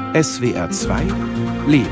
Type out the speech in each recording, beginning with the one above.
SWR 2 Leben.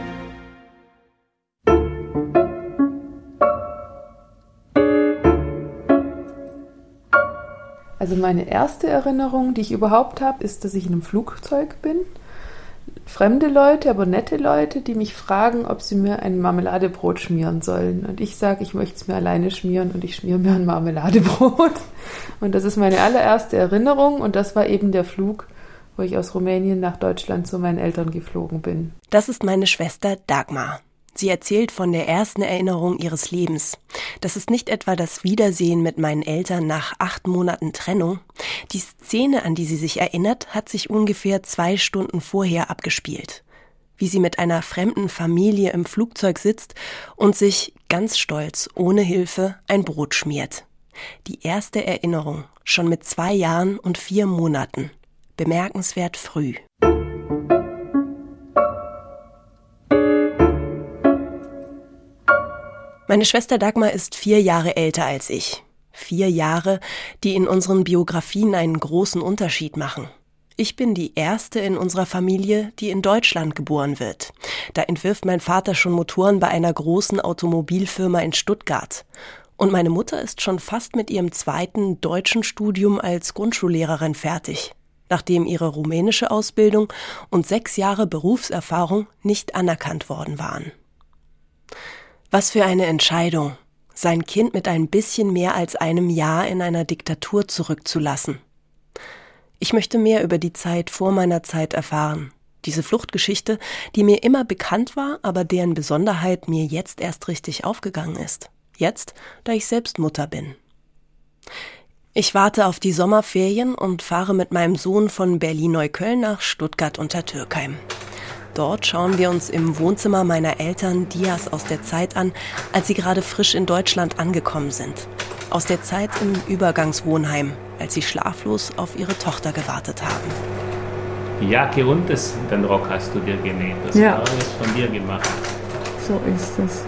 Also meine erste Erinnerung, die ich überhaupt habe, ist, dass ich in einem Flugzeug bin. Fremde Leute, aber nette Leute, die mich fragen, ob sie mir ein Marmeladebrot schmieren sollen. Und ich sage, ich möchte es mir alleine schmieren und ich schmiere mir ein Marmeladebrot. Und das ist meine allererste Erinnerung und das war eben der Flug, wo ich aus Rumänien nach Deutschland zu meinen Eltern geflogen bin. Das ist meine Schwester Dagmar. Sie erzählt von der ersten Erinnerung ihres Lebens. Das ist nicht etwa das Wiedersehen mit meinen Eltern nach 8 Monaten Trennung. Die Szene, an die sie sich erinnert, hat sich ungefähr 2 Stunden vorher abgespielt. Wie sie mit einer fremden Familie im Flugzeug sitzt und sich, ganz stolz, ohne Hilfe, ein Brot schmiert. Die erste Erinnerung, schon mit 2 Jahren und 4 Monaten. Bemerkenswert früh. Meine Schwester Dagmar ist 4 Jahre älter als ich. 4 Jahre, die in unseren Biografien einen großen Unterschied machen. Ich bin die erste in unserer Familie, die in Deutschland geboren wird. Da entwirft mein Vater schon Motoren bei einer großen Automobilfirma in Stuttgart. Und meine Mutter ist schon fast mit ihrem 2. deutschen Studium als Grundschullehrerin fertig, nachdem ihre rumänische Ausbildung und 6 Jahre Berufserfahrung nicht anerkannt worden waren. Was für eine Entscheidung, sein Kind mit ein bisschen mehr als einem Jahr in einer Diktatur zurückzulassen. Ich möchte mehr über die Zeit vor meiner Zeit erfahren. Diese Fluchtgeschichte, die mir immer bekannt war, aber deren Besonderheit mir jetzt erst richtig aufgegangen ist. Jetzt, da ich selbst Mutter bin. Ich warte auf die Sommerferien und fahre mit meinem Sohn von Berlin-Neukölln nach Stuttgart-Untertürkheim. Dort schauen wir uns im Wohnzimmer meiner Eltern Dias aus der Zeit an, als sie gerade frisch in Deutschland angekommen sind. Aus der Zeit im Übergangswohnheim, als sie schlaflos auf ihre Tochter gewartet haben. Die Jacke und den Rock hast du dir genäht. Das war alles von dir gemacht. So ist es.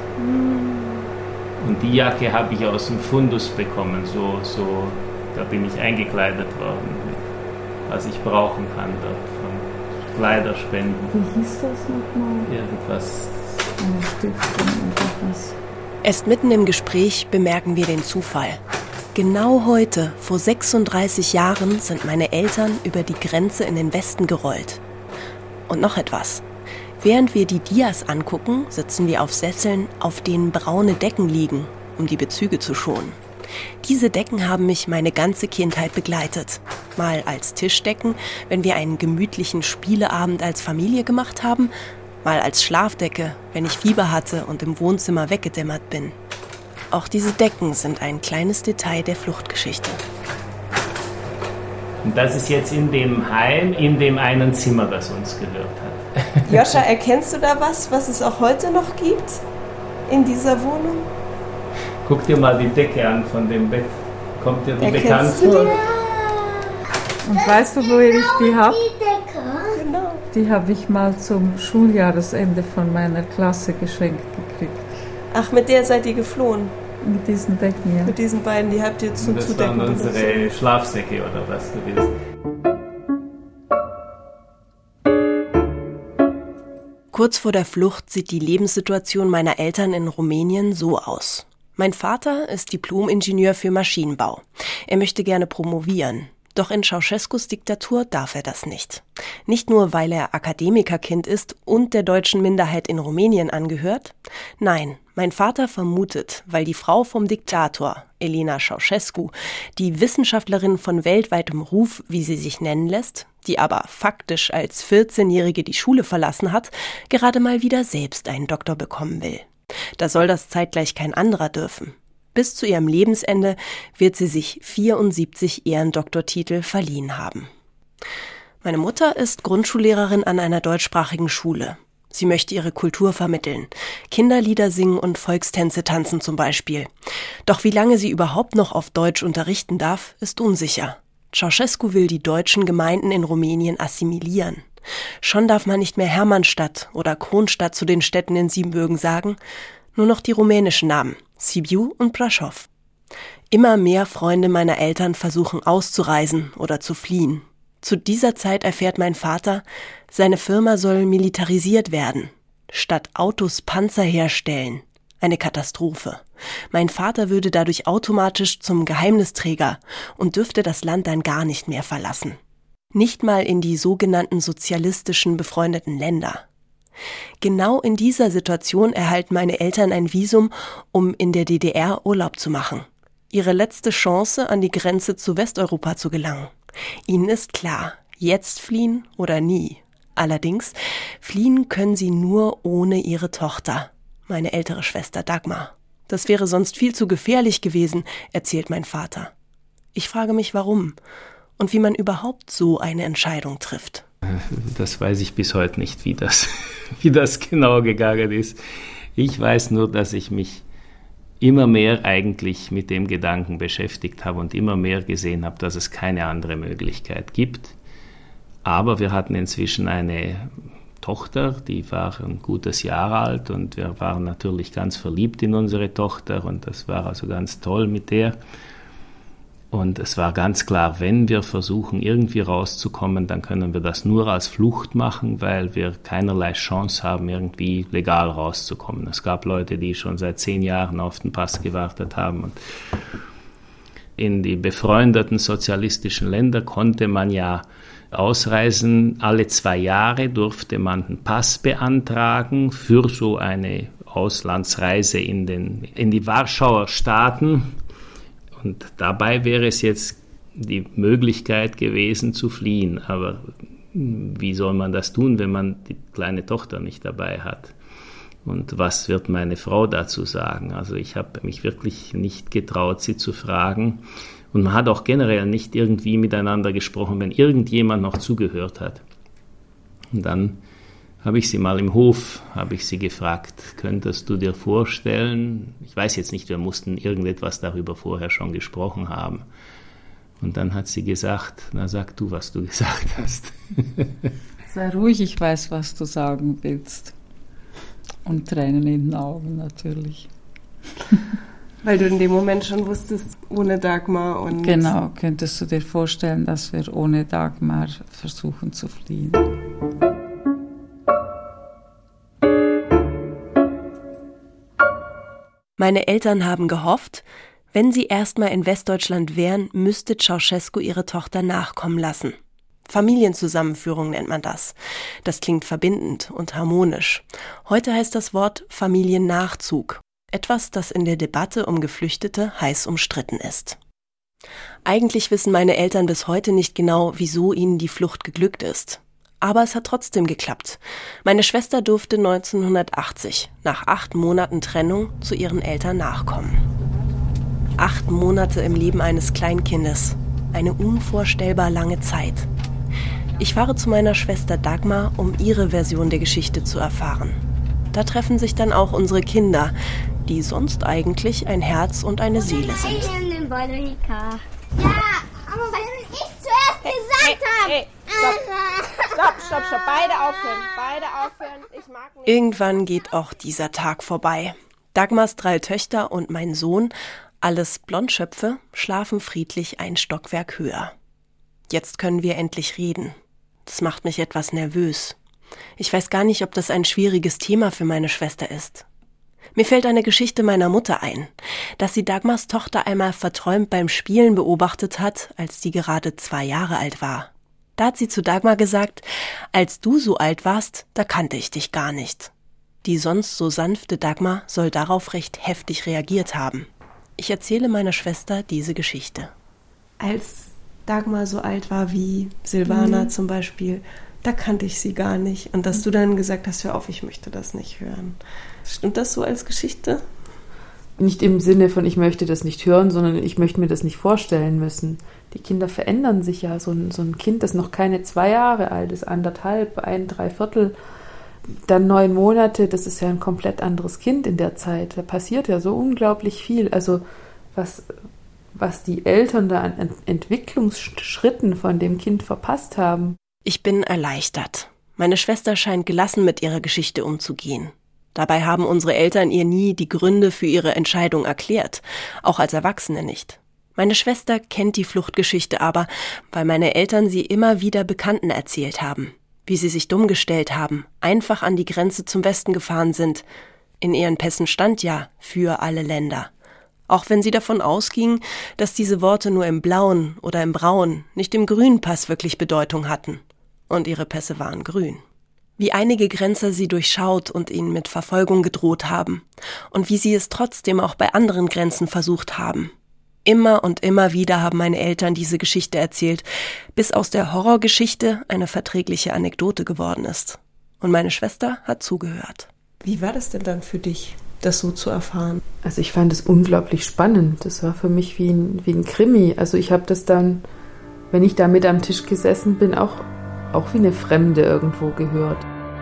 Und die Jacke habe ich aus dem Fundus bekommen. Da bin ich eingekleidet worden, was ich brauchen kann dort von Kleiderspenden. Wie hieß das nochmal? Irgendwas. Eine Stiftung oder was? Erst mitten im Gespräch bemerken wir den Zufall. Genau heute, vor 36 Jahren, sind meine Eltern über die Grenze in den Westen gerollt. Und noch etwas. Während wir die Dias angucken, sitzen wir auf Sesseln, auf denen braune Decken liegen, um die Bezüge zu schonen. Diese Decken haben mich meine ganze Kindheit begleitet. Mal als Tischdecken, wenn wir einen gemütlichen Spieleabend als Familie gemacht haben, mal als Schlafdecke, wenn ich Fieber hatte und im Wohnzimmer weggedämmert bin. Auch diese Decken sind ein kleines Detail der Fluchtgeschichte. Und das ist jetzt in dem Heim, in dem einen Zimmer, das uns gehört hat. Joscha, erkennst du da was es auch heute noch gibt in dieser Wohnung? Guck dir mal die Decke an von dem Bett. Kommt dir die bekannt du vor? Die? Und weißt du, wo ich die habe? Genau. Die habe ich mal zum Schuljahresende von meiner Klasse geschenkt gekriegt. Ach, mit der seid ihr geflohen? Mit diesen Decken, ja. Mit diesen beiden, die habt ihr zum Zudecken Das waren benutzt. unsere Schlafsäcke oder was du willst. Kurz vor der Flucht sieht die Lebenssituation meiner Eltern in Rumänien so aus. Mein Vater ist Diplom-Ingenieur für Maschinenbau. Er möchte gerne promovieren. Doch in Ceausescus Diktatur darf er das nicht. Nicht nur, weil er Akademikerkind ist und der deutschen Minderheit in Rumänien angehört. Nein, mein Vater vermutet, weil die Frau vom Diktator, Elena Ceausescu, die Wissenschaftlerin von weltweitem Ruf, wie sie sich nennen lässt, die aber faktisch als 14-Jährige die Schule verlassen hat, gerade mal wieder selbst einen Doktor bekommen will. Da soll das zeitgleich kein anderer dürfen. Bis zu ihrem Lebensende wird sie sich 74 Ehrendoktortitel verliehen haben. Meine Mutter ist Grundschullehrerin an einer deutschsprachigen Schule. Sie möchte ihre Kultur vermitteln, Kinderlieder singen und Volkstänze tanzen zum Beispiel. Doch wie lange sie überhaupt noch auf Deutsch unterrichten darf, ist unsicher. Ceausescu will die deutschen Gemeinden in Rumänien assimilieren. Schon darf man nicht mehr Hermannstadt oder Kronstadt zu den Städten in Siebenbürgen sagen, nur noch die rumänischen Namen, Sibiu und Brașov. Immer mehr Freunde meiner Eltern versuchen auszureisen oder zu fliehen. Zu dieser Zeit erfährt mein Vater, seine Firma soll militarisiert werden. Statt Autos Panzer herstellen. Eine Katastrophe. Mein Vater würde dadurch automatisch zum Geheimnisträger und dürfte das Land dann gar nicht mehr verlassen. Nicht mal in die sogenannten sozialistischen befreundeten Länder. Genau in dieser Situation erhalten meine Eltern ein Visum, um in der DDR Urlaub zu machen. Ihre letzte Chance, an die Grenze zu Westeuropa zu gelangen. Ihnen ist klar, jetzt fliehen oder nie. Allerdings, fliehen können sie nur ohne ihre Tochter, meine ältere Schwester Dagmar. Das wäre sonst viel zu gefährlich gewesen, erzählt mein Vater. Ich frage mich, warum und wie man überhaupt so eine Entscheidung trifft. Das weiß ich bis heute nicht, wie das genau gegangen ist. Ich weiß nur, dass ich mich immer mehr eigentlich mit dem Gedanken beschäftigt habe und immer mehr gesehen habe, dass es keine andere Möglichkeit gibt. Aber wir hatten inzwischen eine Tochter, die war ein gutes Jahr alt und wir waren natürlich ganz verliebt in unsere Tochter und das war also ganz toll mit der. Und es war ganz klar, wenn wir versuchen, irgendwie rauszukommen, dann können wir das nur als Flucht machen, weil wir keinerlei Chance haben, irgendwie legal rauszukommen. Es gab Leute, die schon seit 10 Jahren auf den Pass gewartet haben. Und in die befreundeten sozialistischen Länder konnte man ja ausreisen. Alle 2 Jahre durfte man einen Pass beantragen für so eine Auslandsreise in die Warschauer Staaten. Und dabei wäre es jetzt die Möglichkeit gewesen zu fliehen. Aber wie soll man das tun, wenn man die kleine Tochter nicht dabei hat? Und was wird meine Frau dazu sagen? Also ich habe mich wirklich nicht getraut, sie zu fragen. Und man hat auch generell nicht irgendwie miteinander gesprochen, wenn irgendjemand noch zugehört hat. Und dann habe ich sie mal im Hof, gefragt, könntest du dir vorstellen, ich weiß jetzt nicht, wir mussten irgendetwas darüber vorher schon gesprochen haben. Und dann hat sie gesagt, na sag du, was du gesagt hast. Sei ruhig, ich weiß, was du sagen willst. Und Tränen in den Augen natürlich. Weil du in dem Moment schon wusstest, ohne Dagmar und... Genau, könntest du dir vorstellen, dass wir ohne Dagmar versuchen zu fliehen. Meine Eltern haben gehofft, wenn sie erstmal in Westdeutschland wären, müsste Ceausescu ihre Tochter nachkommen lassen. Familienzusammenführung nennt man das. Das klingt verbindend und harmonisch. Heute heißt das Wort Familiennachzug. Etwas, das in der Debatte um Geflüchtete heiß umstritten ist. Eigentlich wissen meine Eltern bis heute nicht genau, wieso ihnen die Flucht geglückt ist. Aber es hat trotzdem geklappt. Meine Schwester durfte 1980, nach 8 Monaten Trennung, zu ihren Eltern nachkommen. 8 Monate im Leben eines Kleinkindes. Eine unvorstellbar lange Zeit. Ich fahre zu meiner Schwester Dagmar, um ihre Version der Geschichte zu erfahren. Da treffen sich dann auch unsere Kinder, die sonst eigentlich ein Herz und eine Seele sind. Ja, aber weil ich zuerst gesagt habe. Stopp. Beide aufhören. Ich mag nicht. Irgendwann geht auch dieser Tag vorbei. Dagmars 3 Töchter und mein Sohn, alles Blondschöpfe, schlafen friedlich ein Stockwerk höher. Jetzt können wir endlich reden. Das macht mich etwas nervös. Ich weiß gar nicht, ob das ein schwieriges Thema für meine Schwester ist. Mir fällt eine Geschichte meiner Mutter ein, dass sie Dagmars Tochter einmal verträumt beim Spielen beobachtet hat, als die gerade 2 Jahre alt war. Da hat sie zu Dagmar gesagt, als du so alt warst, da kannte ich dich gar nicht. Die sonst so sanfte Dagmar soll darauf recht heftig reagiert haben. Ich erzähle meiner Schwester diese Geschichte. Als Dagmar so alt war wie Silvana zum Beispiel, da kannte ich sie gar nicht. Und dass du dann gesagt hast, hör auf, ich möchte das nicht hören. Stimmt das so als Geschichte? Nicht im Sinne von, ich möchte das nicht hören, sondern ich möchte mir das nicht vorstellen müssen. Die Kinder verändern sich ja. So ein Kind, das noch keine 2 Jahre alt ist, 1,5, 1 3/4, dann 9 Monate, das ist ja ein komplett anderes Kind in der Zeit. Da passiert ja so unglaublich viel. Also was die Eltern da an Entwicklungsschritten von dem Kind verpasst haben. Ich bin erleichtert. Meine Schwester scheint gelassen mit ihrer Geschichte umzugehen. Dabei haben unsere Eltern ihr nie die Gründe für ihre Entscheidung erklärt, auch als Erwachsene nicht. Meine Schwester kennt die Fluchtgeschichte aber, weil meine Eltern sie immer wieder Bekannten erzählt haben. Wie sie sich dumm gestellt haben, einfach an die Grenze zum Westen gefahren sind. In ihren Pässen stand ja für alle Länder. Auch wenn sie davon ausgingen, dass diese Worte nur im blauen oder im braunen, nicht im grünen Pass wirklich Bedeutung hatten. Und ihre Pässe waren grün. Wie einige Grenzer sie durchschaut und ihnen mit Verfolgung gedroht haben. Und wie sie es trotzdem auch bei anderen Grenzen versucht haben. Immer und immer wieder haben meine Eltern diese Geschichte erzählt, bis aus der Horrorgeschichte eine verträgliche Anekdote geworden ist. Und meine Schwester hat zugehört. Wie war das denn dann für dich, das so zu erfahren? Also ich fand es unglaublich spannend. Das war für mich wie ein Krimi. Also ich habe das dann, wenn ich da mit am Tisch gesessen bin, auch wie eine Fremde irgendwo gehört.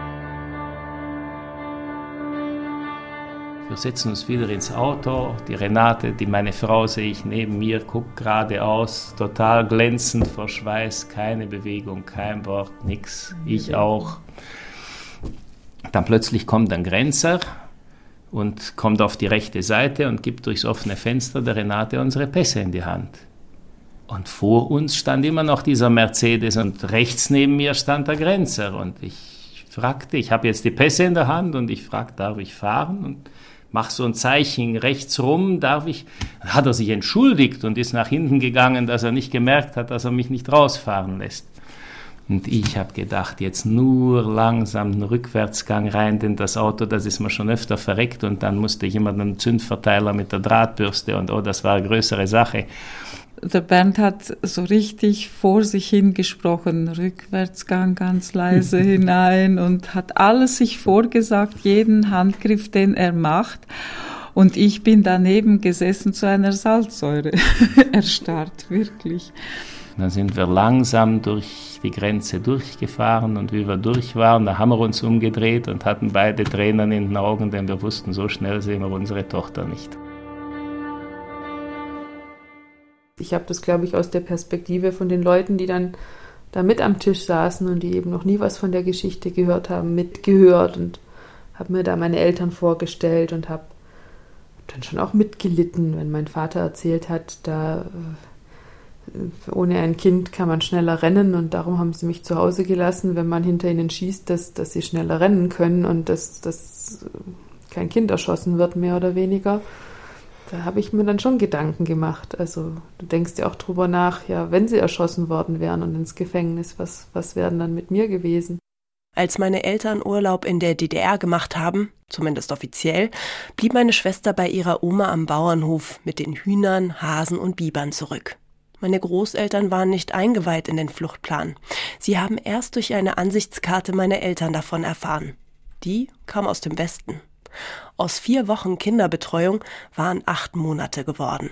Wir setzen uns wieder ins Auto. Die Renate, meine Frau, sehe ich neben mir, guckt geradeaus, total glänzend vor Schweiß, keine Bewegung, kein Wort, nix. Ich auch. Dann plötzlich kommt ein Grenzer und kommt auf die rechte Seite und gibt durchs offene Fenster der Renate unsere Pässe in die Hand. Und vor uns stand immer noch dieser Mercedes und rechts neben mir stand der Grenzer. Und ich fragte, ich habe jetzt die Pässe in der Hand und ich fragte, darf ich fahren? Und mach so ein Zeichen rechts rum, darf ich? Dann hat er sich entschuldigt und ist nach hinten gegangen, dass er nicht gemerkt hat, dass er mich nicht rausfahren lässt. Und ich habe gedacht, jetzt nur langsam einen Rückwärtsgang rein, denn das Auto, das ist mir schon öfter verreckt und dann musste ich immer den Zündverteiler mit der Drahtbürste und das war eine größere Sache. Der Bernd hat so richtig vor sich hingesprochen, Rückwärtsgang ganz leise hinein und hat alles sich vorgesagt, jeden Handgriff, den er macht. Und ich bin daneben gesessen zu einer Salzsäure, erstarrt, wirklich. Dann sind wir langsam durch die Grenze durchgefahren und wie wir durch waren, da haben wir uns umgedreht und hatten beide Tränen in den Augen, denn wir wussten, so schnell sehen wir unsere Tochter nicht. Ich habe das, glaube ich, aus der Perspektive von den Leuten, die dann da mit am Tisch saßen und die eben noch nie was von der Geschichte gehört haben, mitgehört und habe mir da meine Eltern vorgestellt und habe dann schon auch mitgelitten, wenn mein Vater erzählt hat, da ohne ein Kind kann man schneller rennen und darum haben sie mich zu Hause gelassen, wenn man hinter ihnen schießt, dass sie schneller rennen können und dass kein Kind erschossen wird, mehr oder weniger. Da habe ich mir dann schon Gedanken gemacht. Also du denkst ja auch drüber nach, ja, wenn sie erschossen worden wären und ins Gefängnis, was wären dann mit mir gewesen? Als meine Eltern Urlaub in der DDR gemacht haben, zumindest offiziell, blieb meine Schwester bei ihrer Oma am Bauernhof mit den Hühnern, Hasen und Bibern zurück. Meine Großeltern waren nicht eingeweiht in den Fluchtplan. Sie haben erst durch eine Ansichtskarte meiner Eltern davon erfahren. Die kam aus dem Westen. Aus 4 Wochen Kinderbetreuung waren 8 Monate geworden.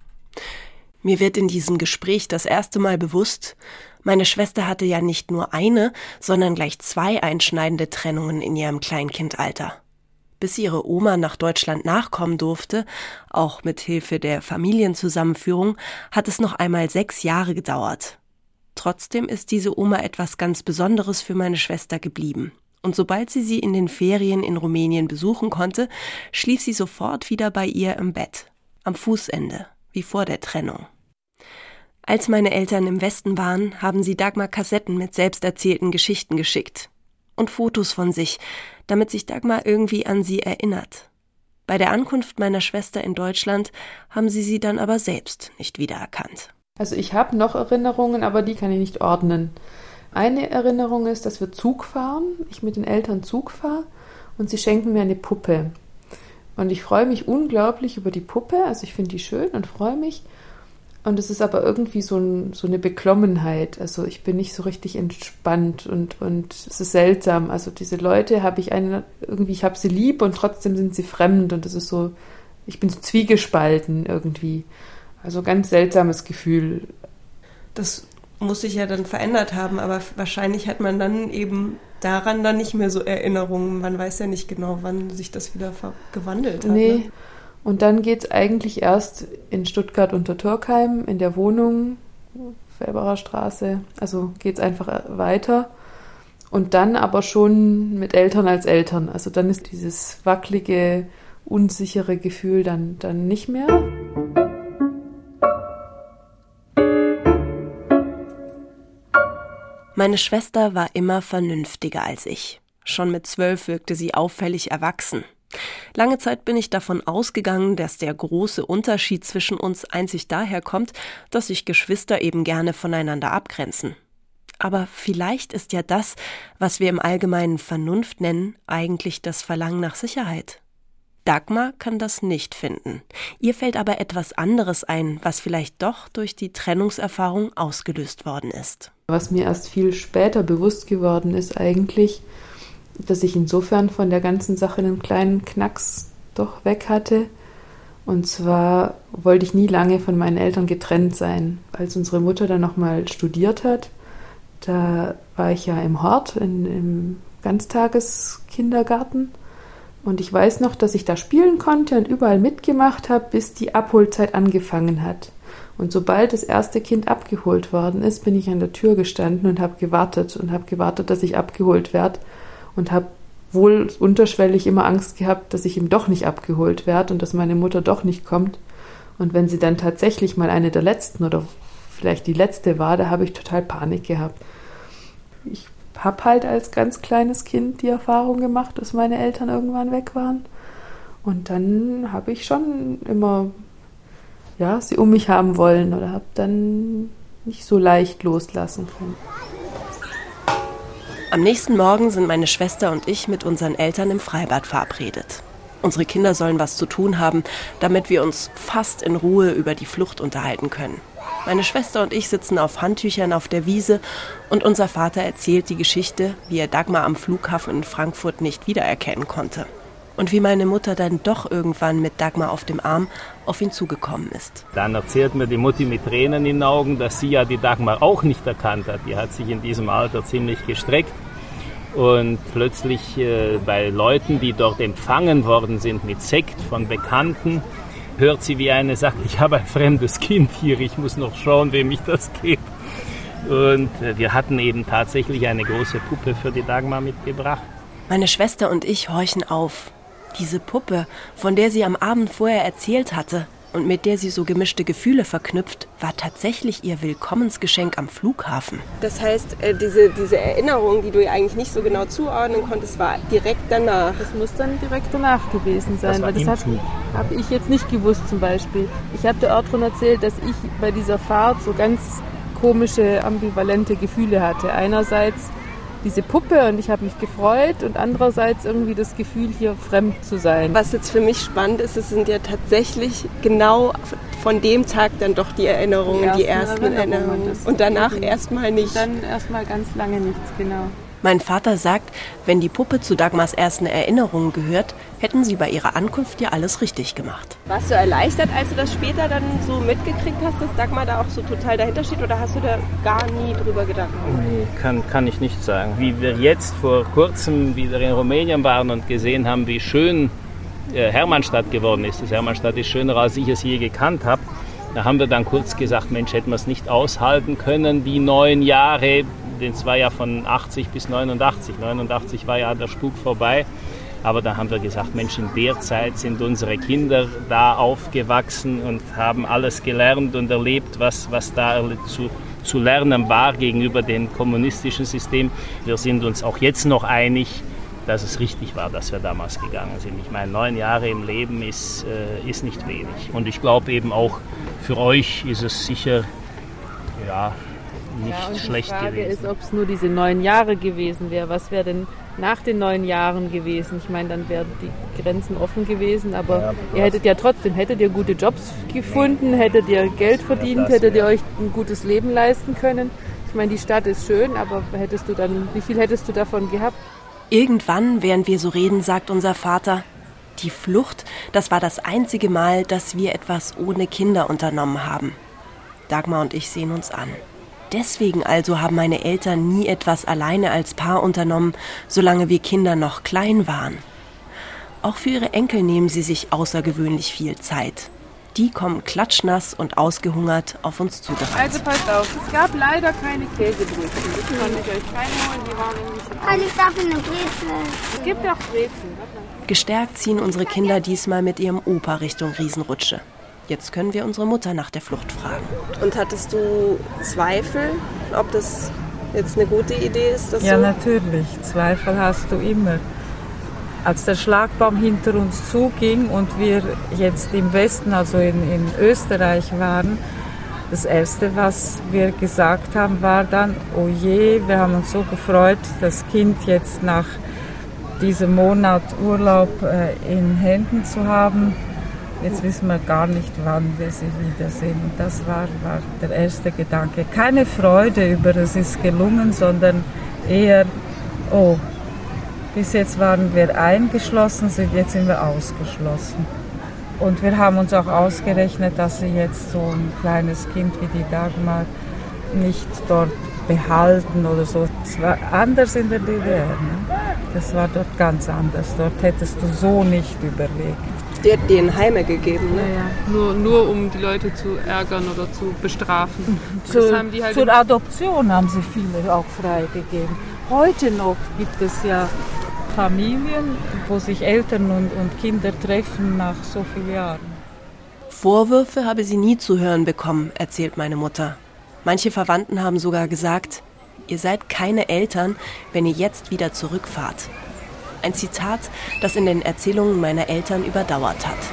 Mir wird in diesem Gespräch das erste Mal bewusst, meine Schwester hatte ja nicht nur eine, sondern gleich 2 einschneidende Trennungen in ihrem Kleinkindalter. Bis ihre Oma nach Deutschland nachkommen durfte, auch mit Hilfe der Familienzusammenführung, hat es noch einmal 6 Jahre gedauert. Trotzdem ist diese Oma etwas ganz Besonderes für meine Schwester geblieben. Und sobald sie in den Ferien in Rumänien besuchen konnte, schlief sie sofort wieder bei ihr im Bett, am Fußende, wie vor der Trennung. Als meine Eltern im Westen waren, haben sie Dagmar Kassetten mit selbsterzählten Geschichten geschickt und Fotos von sich, damit sich Dagmar irgendwie an sie erinnert. Bei der Ankunft meiner Schwester in Deutschland haben sie dann aber selbst nicht wiedererkannt. Also ich habe noch Erinnerungen, aber die kann ich nicht ordnen. Eine Erinnerung ist, dass wir Zug fahren, ich mit den Eltern Zug fahre und sie schenken mir eine Puppe. Und ich freue mich unglaublich über die Puppe, also ich finde die schön und freue mich. Und es ist aber irgendwie so eine Beklommenheit, also ich bin nicht so richtig entspannt und es ist seltsam. Also diese Leute ich habe sie lieb und trotzdem sind sie fremd und das ist so, ich bin so zwiegespalten irgendwie. Also ganz seltsames Gefühl. Das muss sich ja dann verändert haben, aber wahrscheinlich hat man dann eben daran dann nicht mehr so Erinnerungen. Man weiß ja nicht genau, wann sich das wieder gewandelt hat. Nee, ne? Und dann geht es eigentlich erst in Stuttgart unter Türkheim, in der Wohnung, Felberer Straße, also geht es einfach weiter. Und dann aber schon mit Eltern als Eltern. Also dann ist dieses wackelige, unsichere Gefühl dann nicht mehr. Meine Schwester war immer vernünftiger als ich. Schon mit 12 wirkte sie auffällig erwachsen. Lange Zeit bin ich davon ausgegangen, dass der große Unterschied zwischen uns einzig daher kommt, dass sich Geschwister eben gerne voneinander abgrenzen. Aber vielleicht ist ja das, was wir im Allgemeinen Vernunft nennen, eigentlich das Verlangen nach Sicherheit. Dagmar kann das nicht finden. Ihr fällt aber etwas anderes ein, was vielleicht doch durch die Trennungserfahrung ausgelöst worden ist. Was mir erst viel später bewusst geworden ist eigentlich, dass ich insofern von der ganzen Sache einen kleinen Knacks doch weg hatte. Und zwar wollte ich nie lange von meinen Eltern getrennt sein. Als unsere Mutter dann nochmal studiert hat, da war ich ja im Hort, im Ganztageskindergarten. Und ich weiß noch, dass ich da spielen konnte und überall mitgemacht habe, bis die Abholzeit angefangen hat. Und sobald das erste Kind abgeholt worden ist, bin ich an der Tür gestanden und habe gewartet, dass ich abgeholt werde. Und habe wohl unterschwellig immer Angst gehabt, dass ich ihm doch nicht abgeholt werde und dass meine Mutter doch nicht kommt. Und wenn sie dann tatsächlich mal eine der letzten oder vielleicht die letzte war, da habe ich total Panik gehabt. Ich habe halt als ganz kleines Kind die Erfahrung gemacht, dass meine Eltern irgendwann weg waren. Und dann habe ich schon immer sie um mich haben wollen oder habe dann nicht so leicht loslassen können. Am nächsten Morgen sind meine Schwester und ich mit unseren Eltern im Freibad verabredet. Unsere Kinder sollen was zu tun haben, damit wir uns fast in Ruhe über die Flucht unterhalten können. Meine Schwester und ich sitzen auf Handtüchern auf der Wiese und unser Vater erzählt die Geschichte, wie er Dagmar am Flughafen in Frankfurt nicht wiedererkennen konnte. Und wie meine Mutter dann doch irgendwann mit Dagmar auf dem Arm auf ihn zugekommen ist. Dann erzählt mir die Mutti mit Tränen in den Augen, dass sie ja die Dagmar auch nicht erkannt hat. Die hat sich in diesem Alter ziemlich gestreckt. Und plötzlich bei Leuten, die dort empfangen worden sind mit Sekt von Bekannten, hört sie, wie eine sagt, ich habe ein fremdes Kind hier, ich muss noch schauen, wem ich das gebe. Und wir hatten eben tatsächlich eine große Puppe für die Dagmar mitgebracht. Meine Schwester und ich horchen auf. Diese Puppe, von der sie am Abend vorher erzählt hatte und mit der sie so gemischte Gefühle verknüpft, war tatsächlich ihr Willkommensgeschenk am Flughafen. Das heißt, diese Erinnerung, die du ja eigentlich nicht so genau zuordnen konntest, war direkt danach. Das muss dann direkt danach gewesen sein, weil das habe ich jetzt nicht gewusst zum Beispiel. Ich habe der Ortron erzählt, dass ich bei dieser Fahrt so ganz komische, ambivalente Gefühle hatte. Einerseits diese Puppe und ich habe mich gefreut und andererseits irgendwie das Gefühl, hier fremd zu sein. Was jetzt für mich spannend ist, es sind ja tatsächlich genau von dem Tag dann doch die Erinnerungen, die ersten Erinnerungen. Und danach erstmal nicht. Dann erstmal ganz lange nichts, genau. Mein Vater sagt, wenn die Puppe zu Dagmars ersten Erinnerungen gehört, hätten sie bei ihrer Ankunft ja alles richtig gemacht. Warst du erleichtert, als du das später dann so mitgekriegt hast, dass Dagmar da auch so total dahinter steht, oder hast du da gar nie drüber gedacht? Nee, kann ich nicht sagen. Wie wir jetzt vor kurzem wieder in Rumänien waren und gesehen haben, wie schön Hermannstadt geworden ist. Das Hermannstadt ist schöner, als ich es je gekannt habe. Da haben wir dann kurz gesagt, Mensch, hätten wir es nicht aushalten können, die 9 Jahre. Das war ja von 80 bis 89. 89 war ja der Spuk vorbei. Aber da haben wir gesagt, Mensch, in der Zeit sind unsere Kinder da aufgewachsen und haben alles gelernt und erlebt, was da zu lernen war gegenüber dem kommunistischen System. Wir sind uns auch jetzt noch einig, dass es richtig war, dass wir damals gegangen sind. Ich meine, 9 Jahre im Leben ist nicht wenig. Und ich glaube eben auch für euch ist es sicher, nicht schlecht gewesen. Die Frage ist, ob es nur diese 9 Jahre gewesen wäre. Was wäre denn nach den 9 Jahren gewesen? Ich meine, dann wären die Grenzen offen gewesen, aber ihr hättet ja trotzdem, hättet ihr gute Jobs gefunden, hättet ihr Geld verdient, hättet ihr euch ein gutes Leben leisten können. Ich meine, die Stadt ist schön, aber wie viel hättest du davon gehabt? Irgendwann, während wir so reden, sagt unser Vater, die Flucht, das war das einzige Mal, dass wir etwas ohne Kinder unternommen haben. Dagmar und ich sehen uns an. Deswegen also haben meine Eltern nie etwas alleine als Paar unternommen, solange wir Kinder noch klein waren. Auch für ihre Enkel nehmen sie sich außergewöhnlich viel Zeit. Die kommen klatschnass und ausgehungert auf uns zugerannt. Also passt auf, es gab leider keine Käsebrötchen. Das konnte ich euch keine holen, die waren nämlich Ich darf eine Brezel. Es gibt auch Brezen. Gestärkt ziehen unsere Kinder diesmal mit ihrem Opa Richtung Riesenrutsche. Jetzt können wir unsere Mutter nach der Flucht fragen. Und hattest du Zweifel, ob das jetzt eine gute Idee ist? Das ja, so? Natürlich. Zweifel hast du immer. Als der Schlagbaum hinter uns zuging und wir jetzt im Westen, also in Österreich waren, das Erste, was wir gesagt haben, war dann, oh je, wir haben uns so gefreut, das Kind jetzt nach diesem Monat Urlaub in Händen zu haben. Jetzt wissen wir gar nicht, wann wir sie wiedersehen. Und das war der erste Gedanke. Keine Freude über, es ist gelungen, sondern eher, oh, bis jetzt waren wir eingeschlossen, jetzt sind wir ausgeschlossen. Und wir haben uns auch ausgerechnet, dass sie jetzt so ein kleines Kind wie die Dagmar nicht dort behalten oder so. Es war anders in der DDR. Ne? Das war dort ganz anders. Dort hättest du so nicht überlegt. Die hat denen Heime gegeben, ne? Ja. Nur um die Leute zu ärgern oder zu bestrafen. Zur Adoption haben sie viele auch freigegeben. Heute noch gibt es ja Familien, wo sich Eltern und Kinder treffen nach so vielen Jahren. Vorwürfe habe sie nie zu hören bekommen, erzählt meine Mutter. Manche Verwandten haben sogar gesagt, ihr seid keine Eltern, wenn ihr jetzt wieder zurückfahrt. Ein Zitat, das in den Erzählungen meiner Eltern überdauert hat.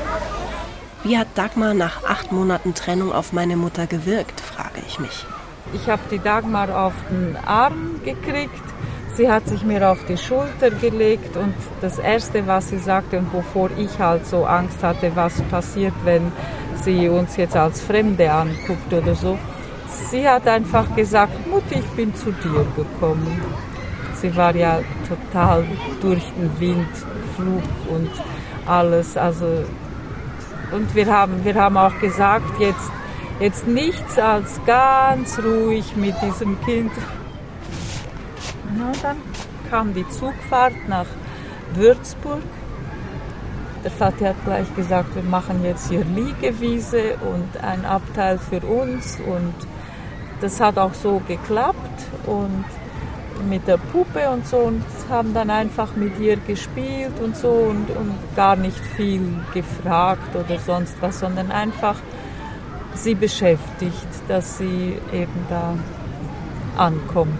Wie hat Dagmar nach 8 Monaten Trennung auf meine Mutter gewirkt, frage ich mich. Ich habe die Dagmar auf den Arm gekriegt. Sie hat sich mir auf die Schulter gelegt und das Erste, was sie sagte und wovor ich halt so Angst hatte, was passiert, wenn sie uns jetzt als Fremde anguckt oder so. Sie hat einfach gesagt, Mutti, ich bin zu dir gekommen. Sie war ja total durch den Wind, Flug und alles. Also, und wir haben auch gesagt, jetzt nichts als ganz ruhig mit diesem Kind. Na, dann kam die Zugfahrt nach Würzburg. Der Vati hat gleich gesagt, wir machen jetzt hier Liegewiese und ein Abteil für uns. Und das hat auch so geklappt. Und mit der Puppe und so und haben dann einfach mit ihr gespielt und so und gar nicht viel gefragt oder sonst was, sondern einfach sie beschäftigt, dass sie eben da ankommt.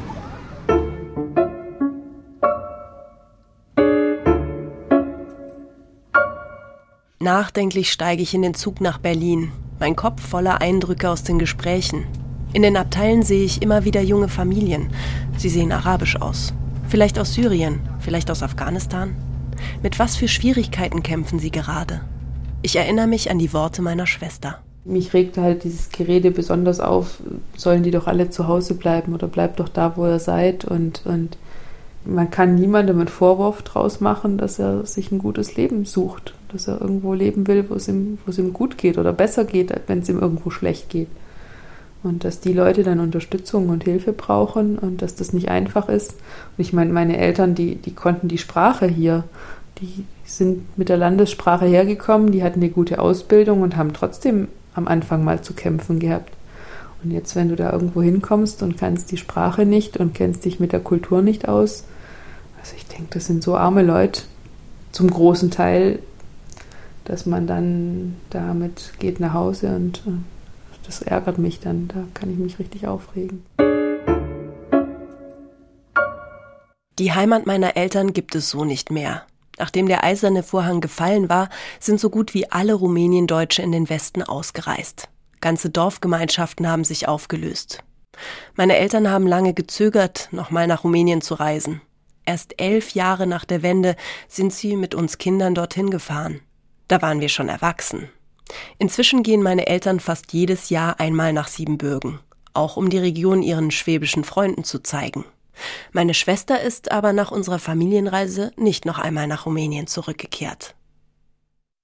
Nachdenklich steige ich in den Zug nach Berlin, mein Kopf voller Eindrücke aus den Gesprächen. In den Abteilen sehe ich immer wieder junge Familien. Sie sehen arabisch aus. Vielleicht aus Syrien, vielleicht aus Afghanistan. Mit was für Schwierigkeiten kämpfen sie gerade? Ich erinnere mich an die Worte meiner Schwester. Mich regte halt dieses Gerede besonders auf, sollen die doch alle zu Hause bleiben oder bleibt doch da, wo ihr seid. Und man kann niemandem einen Vorwurf draus machen, dass er sich ein gutes Leben sucht, dass er irgendwo leben will, wo es ihm gut geht oder besser geht, als wenn es ihm irgendwo schlecht geht. Und dass die Leute dann Unterstützung und Hilfe brauchen und dass das nicht einfach ist. Und ich meine, meine Eltern, die konnten die Sprache hier, die sind mit der Landessprache hergekommen, die hatten eine gute Ausbildung und haben trotzdem am Anfang mal zu kämpfen gehabt. Und jetzt, wenn du da irgendwo hinkommst und kannst die Sprache nicht und kennst dich mit der Kultur nicht aus, also ich denke, das sind so arme Leute zum großen Teil, dass man dann damit geht nach Hause und das ärgert mich dann, da kann ich mich richtig aufregen. Die Heimat meiner Eltern gibt es so nicht mehr. Nachdem der eiserne Vorhang gefallen war, sind so gut wie alle Rumäniendeutsche in den Westen ausgereist. Ganze Dorfgemeinschaften haben sich aufgelöst. Meine Eltern haben lange gezögert, nochmal nach Rumänien zu reisen. Erst 11 Jahre nach der Wende sind sie mit uns Kindern dorthin gefahren. Da waren wir schon erwachsen. Inzwischen gehen meine Eltern fast jedes Jahr einmal nach Siebenbürgen, auch um die Region ihren schwäbischen Freunden zu zeigen. Meine Schwester ist aber nach unserer Familienreise nicht noch einmal nach Rumänien zurückgekehrt.